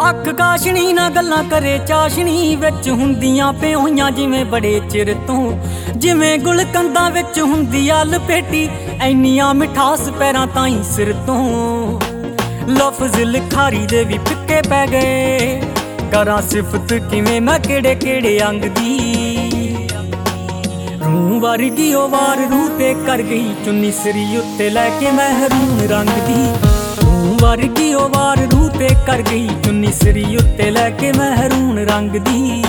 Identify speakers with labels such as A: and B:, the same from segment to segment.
A: ਅੱਖ ਕਾਸ਼ਣੀ ਨਾ ਗੱਲਾਂ ਕਰੇ ਚਾਸ਼ਣੀ ਵਿੱਚ ਹੁੰਦੀਆਂ ਪਿਓਈਆਂ ਜਿਵੇਂ ਬੜੇ ਚਿਰ ਤੋਂ, ਜਿਵੇਂ ਗੁਲਕੰਦਾਂ ਵਿੱਚ ਹੁੰਦੀ ਆ ਲਪੇਟੀ ਐਨੀਆਂ ਮਿਠਾਸ ਪੈਰਾਂ ਤਾਈਂ ਸਿਰ ਤੋਂ। ਲਫ਼ਜ਼ ਲਿਖਾਰੀ ਦੇ ਵੀ ਫਿੱਕੇ ਪੈ ਗਏ, ਕਰਾਂ ਸਿਫਤ ਕਿਵੇਂ ਮੈਂ ਕਿਹੜੇ ਕਿਹੜੇ ਅੰਗ ਦੀ। ਰੂਹ ਵਰਗੀ ਉਹ ਵਾਰ ਰੂਹ ਤੇ ਕਰ ਗਈ ਚੁੰਨੀ ਸਿਰੀ ਉੱਤੇ ਲੈ ਕੇ ਮਹਿਰੂਨ ਰੰਗ ਦੀ। ਰੂਹ ਵਰਗੀ ਉਹ ਵਾਰ ਰੂਹ ਤੇ ਕਰ ਗਈ ਚੁੰਨੀ ਸਿਰੀ ਉੱਤੇ ਲੈ ਕੇ ਮਹਿਰੂਨ ਰੰਗ ਦੀ।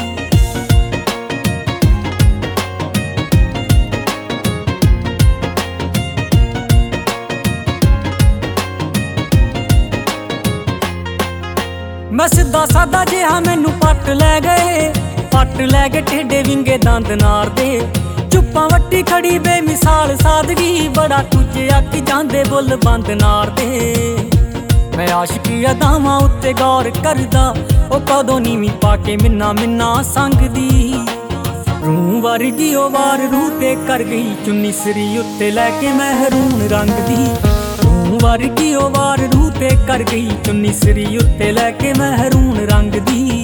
A: ਮੈਂ ਸਿੱਧਾ ਸਾਦਾ ਜਿਹਾ ਮੈਨੂੰ ਪੱਟ ਲੈ ਗਏ ਟੇਢੇ ਵਿੰਗੇ ਦੰਦ ਨਾਰ ਦੇ। ਚੁੱਪਾਂ ਵੱਟੀ ਖੜੀ ਬੇਮਿਸਾਲ ਸਾਦਗੀ, ਬੜਾ ਕੁਝ ਆਖੀ ਜਾਂਦੇ ਬੁੱਲ ਬੰਦ ਨਾਰ ਦੇ। ਮੈਂ ਆਸ਼ਕੀ ਅਦਾਵਾਂ ਉੱਤੇ ਗੌਰ ਕਰਦਾ, ਉਹ ਕਦੋਂ ਨੀਵੀਂ ਪਾ ਕੇ ਮਿੰਨਾ ਸੰਗਦੀ। ਰੂਹ ਵਰਗੀ ਉਹ ਵਾਰ ਰੂਹ ਤੇ ਕਰ ਗਈ ਚੁੰਨੀ ਸਿਰੀ ਉੱਤੇ ਲੈ ਕੇ ਮਹਿਰੂਨ ਰੰਗ ਦੀ। ਰੂਹ ਵਰਗੀ ਉਹ ਵਾਰ ਰੂਹ ਤੇ ਕਰ ਗਈ ਚੁੰਨੀ ਸਿਰੀ ਉੱਤੇ ਲੈ ਕੇ ਮਹਿਰੂਨ ਰੰਗ ਦੀ।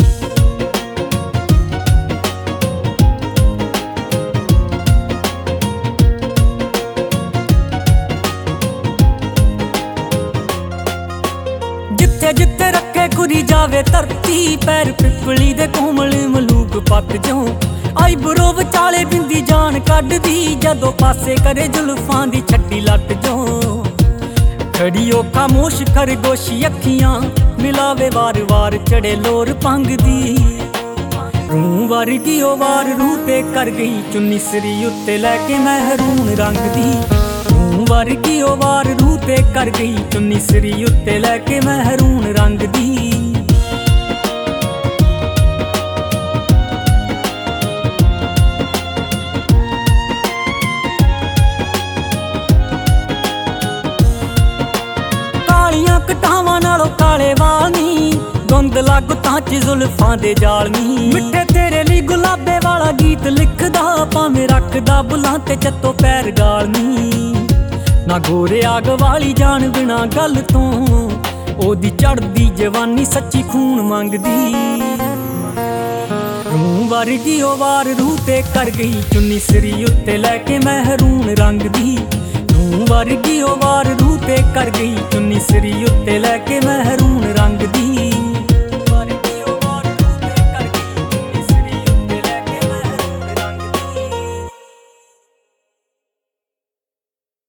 A: ਜਿੱਥੇ ਜਿੱਥੇ ਰੱਖੇ ਕੁਰੀ ਜਾਵੇ ਧਰਤੀ, ਪੈਰ ਪਿੱਪਲੀ ਦੇ ਕੋਮਲ ਮਲੂਕ ਪੱਤ ਚੋਂ। ਆਈਬਰੋ ਵਿਚਾਲੇ ਬਿੰਦੀ ਜਾਨ ਕੱਢਦੀ, ਜਦੋਂ ਪਾਸੇ ਕਰੇ ਜ਼ੁਲਫਾਂ ਦੀ ਛੱਡੀ ਲੱਟ ਚੋਂ। ਖੜੀ ਉਹ ਖਾਮੋਸ਼ ਖਰਗੋਸ਼ੀ ਅੱਖੀਆਂ ਮਿਲਾਵੇ ਵਾਰ ਚੜੇ ਲੋਰ ਭੰਗ ਦੀ। ਰੂਹ ਵਰਗੀ ਉਹ ਵਾਰ ਰੂਹ ਤੇ ਕਰ ਗਈ ਚੁੰਨੀ ਸਿਰੀ ਉੱਤੇ ਲੈ ਕੇ ਮਹਿਰੂਨ ਰੰਗ ਦੀ। ਰੂਹ ਵਰਗੀ ਉਹ ਵਾਰ ਰੂਹ ਤੇ ਕਰ ਗਈ ਚੁੰਨੀ ਸਿਰੀ ਉੱਤੇ ਲੈ ਕੇ ਮਹਿਰੂਨ ਰੰਗ ਦੀ। ਕਾਲੀਆਂ ਕਟਾਵਾਂ ਨਾਲੋਂ ਕਾਲੇ ਵਾਲ ਨੀ, ਧੁੰਦ ਗੁੱਤਾਂ ਚ ਜ਼ੁਲਫਾਂ ਦੇ ਜਾਲ ਨੀ। ਮਿੱਠੇ ਤੇਰੇ ਲਈ ਗੁਲਾਬੇ ਵਾਲਾ ਗੀਤ ਲਿਖਦਾ, ਭਾਵੇਂ ਰੱਖਦਾ ਬੁੱਲਾਂ ਤੇ ਚੱਤੋ ਪੈਰ ਗਾਲ ਨੀ। ਨਾ ਗੋਰੇ ਆਗ ਵਾਲੀ ਜਾਣ ਬਿਨਾ ਗੱਲ ਤੋਂ, ਉਹਦੀ ਚੜ੍ਹਦੀ ਜਵਾਨੀ ਸੱਚੀ ਖੂਨ ਮੰਗਦੀ। ਰੂਹ ਵਰਗੀ ਉਹ ਵਾਰ ਰੂਹ ਤੇ ਕਰ ਗਈ ਚੁੰਨੀ ਸਿਰੀ ਉੱਤੇ ਲੈ ਕੇ ਮਹਿਰੂਨ ਰੰਗ ਦੀ। ਰੂਹ ਵਰਗੀ ਉਹ ਵਾਰ ਰੂਹ ਤੇ ਕਰ ਗਈ ਚੁੰਨੀ ਸਿਰੀ ਉੱਤੇ ਲੈ ਕੇ ਮਹਿਰੂਨ ਰੰਗ ਦੀ।